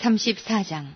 34장.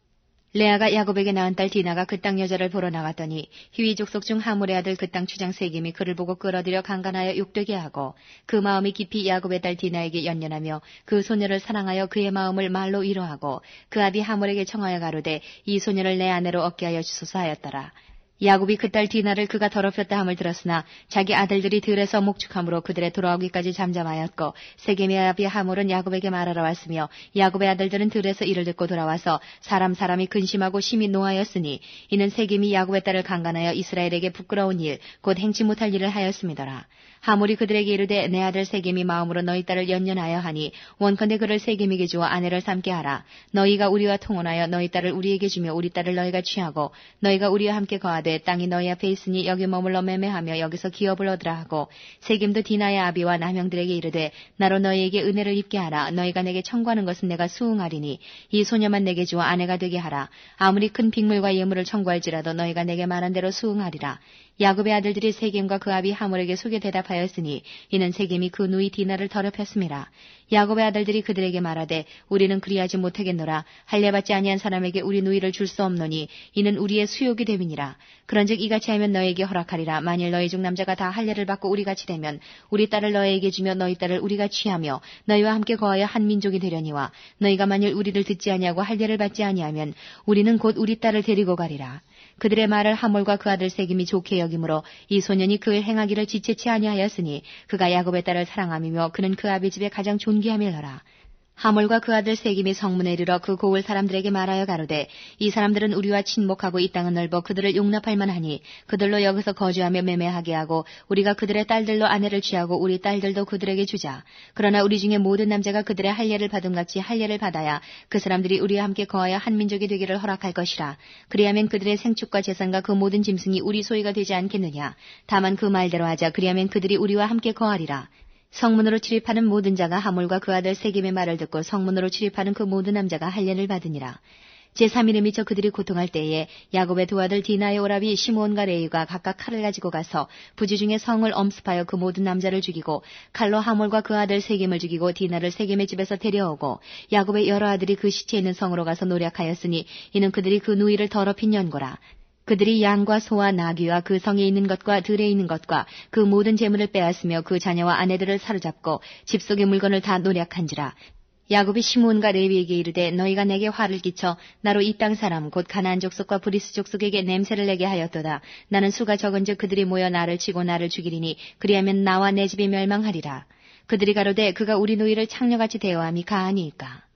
레아가 야곱에게 낳은 딸 디나가 그 땅 여자를 보러 나갔더니 히위 족속 중 하물의 아들 그 땅 추장 세겜이 그를 보고 끌어들여 강간하여 욕되게 하고 그 마음이 깊이 야곱의 딸 디나에게 연연하며 그 소녀를 사랑하여 그의 마음을 말로 위로하고 그 아비 하물에게 청하여 가로되 이 소녀를 내 아내로 얻게 하여 주소서 하였더라. 야곱이 그 딸 디나를 그가 더럽혔다 함을 들었으나 자기 아들들이 들에서 목축함으로 그들의 돌아오기까지 잠잠하였고 세겜의 아비 하물은 야곱에게 말하러 왔으며 야곱의 아들들은 들에서 이를 듣고 돌아와서 사람이 근심하고 심히 노하였으니 이는 세겜이 야곱의 딸을 강간하여 이스라엘에게 부끄러운 일 곧 행치 못할 일을 하였음이더라. 하물이 그들에게 이르되 내 아들 세겜이 마음으로 너희 딸을 연연하여 하니 원컨대 그를 세겜에게 주어 아내를 삼게 하라. 너희가 우리와 통혼하여 너희 딸을 우리에게 주며 우리 딸을 너희가 취하고 너희가 우리와 함께 거하되 땅이 너희 앞에 있으니 여기 머물러 매매하며 여기서 기업을 얻으라 하고 세겜도 디나의 아비와 남형들에게 이르되 나로 너희에게 은혜를 입게 하라. 너희가 내게 청구하는 것은 내가 수응하리니 이 소녀만 내게 주어 아내가 되게 하라. 아무리 큰 빅물과 예물을 청구할지라도 너희가 내게 말한 대로 수응하리라. 야곱의 아들들이 세겜과 그 아비 하물에게 속여 대답하였으니 이는 세겜이 그 누이 디나를 더럽혔음이라. 야곱의 아들들이 그들에게 말하되 우리는 그리하지 못하겠노라. 할례받지 아니한 사람에게 우리 누이를 줄 수 없노니 이는 우리의 수욕이 됨이니라. 그런즉 이같이 하면 너에게 허락하리라. 만일 너희 중 남자가 다 할례를 받고 우리같이 되면 우리 딸을 너에게 주며 너희 딸을 우리가 취하며 너희와 함께 거하여 한 민족이 되려니와 너희가 만일 우리를 듣지 아니하고 할례를 받지 아니하면 우리는 곧 우리 딸을 데리고 가리라. 그들의 말을 하물과 그 아들 세겜이 좋게 여기므로 이 소년이 그의 행하기를 지체치 아니하였으니 그가 야곱의 딸을 사랑함이며 그는 그 아비 집에 가장 존귀함이더라. 하물과 그 아들 세겜이 성문에 이르러 그 고을 사람들에게 말하여 가로되 이 사람들은 우리와 친목하고 이 땅은 넓어 그들을 용납할 만하니 그들로 여기서 거주하며 매매하게 하고 우리가 그들의 딸들로 아내를 취하고 우리 딸들도 그들에게 주자. 그러나 우리 중에 모든 남자가 그들의 할례를 받음같이 할례를 받아야 그 사람들이 우리와 함께 거하여 한 민족이 되기를 허락할 것이라. 그리하면 그들의 생축과 재산과 그 모든 짐승이 우리 소유가 되지 않겠느냐. 다만 그 말대로 하자. 그리하면 그들이 우리와 함께 거하리라. 성문으로 출입하는 모든 자가 하물과 그 아들 세겜의 말을 듣고 성문으로 출입하는 그 모든 남자가 할례를 받으니라. 제3일에 미쳐 그들이 고통할 때에 야곱의 두 아들 디나의 오라비 시므온과 레위가 각각 칼을 가지고 가서 부지 중에 성을 엄습하여 그 모든 남자를 죽이고 칼로 하물과 그 아들 세겜을 죽이고 디나를 세겜의 집에서 데려오고 야곱의 여러 아들이 그 시체 있는 성으로 가서 노략하였으니 이는 그들이 그 누이를 더럽힌 연고라. 그들이 양과 소와 나귀와 그 성에 있는 것과 들에 있는 것과 그 모든 재물을 빼앗으며 그 자녀와 아내들을 사로잡고 집 속의 물건을 다 노략한지라. 야곱이 시므온과 레위에게 이르되 너희가 내게 화를 끼쳐 나로 이 땅 사람 곧 가나안 족속과 브리스 족속에게 냄새를 내게 하였도다. 나는 수가 적은즉 그들이 모여 나를 치고 나를 죽이리니 그리하면 나와 내 집이 멸망하리라. 그들이 가로되 그가 우리 누이를 창녀같이 대어함이 가하니이까.